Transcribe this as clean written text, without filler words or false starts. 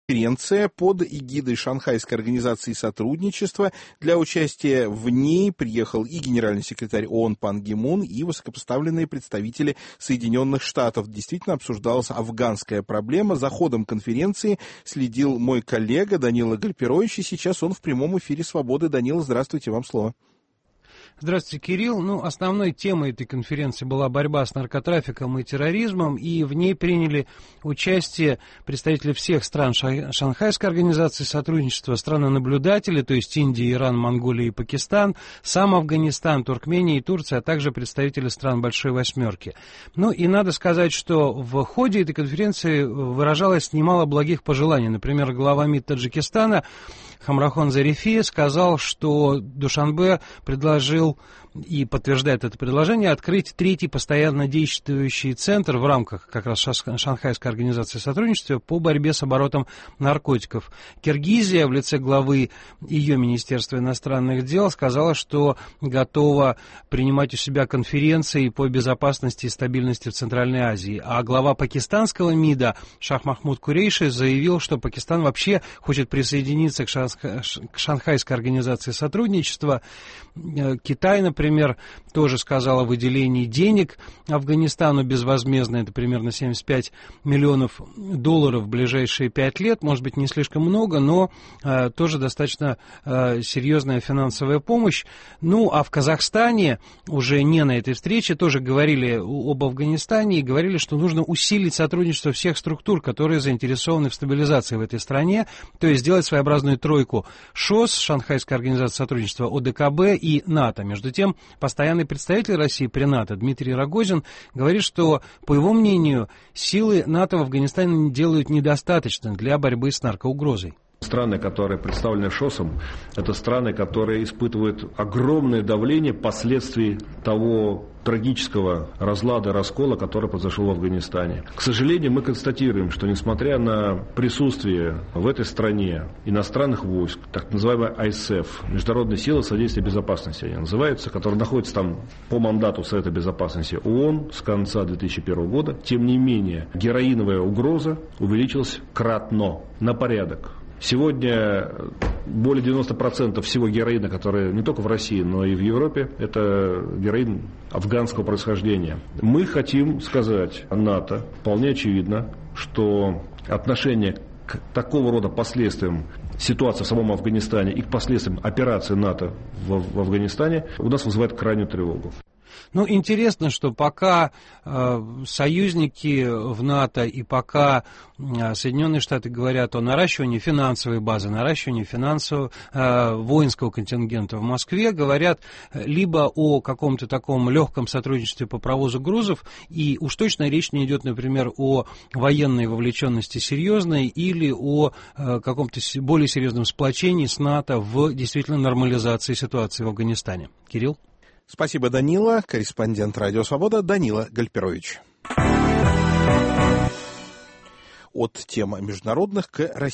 конференция под эгидой Шанхайской организации сотрудничества. Для участия в ней приехал и генеральный секретарь ООН Пан Ги Мун, и высокопоставленные представители Соединенных Штатов. Действительно обсуждалась афганская проблема. За ходом конференции следил мой коллега Данила Гальперович, и сейчас он в прямом эфире «Свободы». Данила, здравствуйте, вам слово. Здравствуйте, Кирилл. Основной темой этой конференции была борьба с наркотрафиком и терроризмом, и в ней приняли участие представители всех стран Шанхайской организации сотрудничества, страны-наблюдатели, то есть Индия, Иран, Монголия и Пакистан, сам Афганистан, Туркмения и Турция, а также представители стран Большой Восьмерки. И надо сказать, что в ходе этой конференции выражалось немало благих пожеланий. Например, глава МИД Таджикистана Хамрахон Зарифи сказал, что Душанбе предложил и подтверждает это предложение открыть третий постоянно действующий центр в рамках как раз Шанхайской организации сотрудничества по борьбе с оборотом наркотиков. Киргизия в лице главы ее Министерства иностранных дел сказала, что готова принимать у себя конференции по безопасности и стабильности в Центральной Азии. А глава пакистанского МИДа Шах Махмуд Курейши заявил, что Пакистан вообще хочет присоединиться к Шанхайской организации сотрудничества. Китай, например, тоже сказал о выделении денег Афганистану безвозмездно, это примерно $75 миллионов в ближайшие 5 лет, может быть, не слишком много, но тоже достаточно серьезная финансовая помощь. А в Казахстане уже не на этой встрече тоже говорили об Афганистане и говорили, что нужно усилить сотрудничество всех структур, которые заинтересованы в стабилизации в этой стране, то есть сделать своеобразную тройку ШОС, Шанхайская организация сотрудничества, ОДКБ и НАТО. Между тем, постоянный представитель России при НАТО Дмитрий Рогозин говорит, что, по его мнению, силы НАТО в Афганистане делают недостаточно для борьбы с наркоугрозой. Страны, которые представлены ШОСом, это страны, которые испытывают огромное давление последствий того трагического разлада, раскола, который произошел в Афганистане. К сожалению, мы констатируем, что несмотря на присутствие в этой стране иностранных войск, так называемая ISAF, Международная сила содействия безопасности, они называются, которые находятся там по мандату Совета Безопасности ООН с конца 2001 года, тем не менее, героиновая угроза увеличилась кратно, на порядок. Сегодня более 90% всего героина, который не только в России, но и в Европе, это героин афганского происхождения. Мы хотим сказать НАТО, вполне очевидно, что отношение к такого рода последствиям ситуации в самом Афганистане и к последствиям операции НАТО в Афганистане у нас вызывает крайнюю тревогу. Интересно, что пока союзники в НАТО и пока Соединенные Штаты говорят о наращивании финансовой базы, наращивании воинского контингента в Москве, говорят либо о каком-то таком легком сотрудничестве по провозу грузов, и уж точно речь не идет, например, о военной вовлеченности серьезной или о каком-то более серьезном сплочении с НАТО в действительно нормализации ситуации в Афганистане. Кирилл? Спасибо, Данила. Корреспондент «Радио Свобода» Данила Гальперович. От тем международных к российским.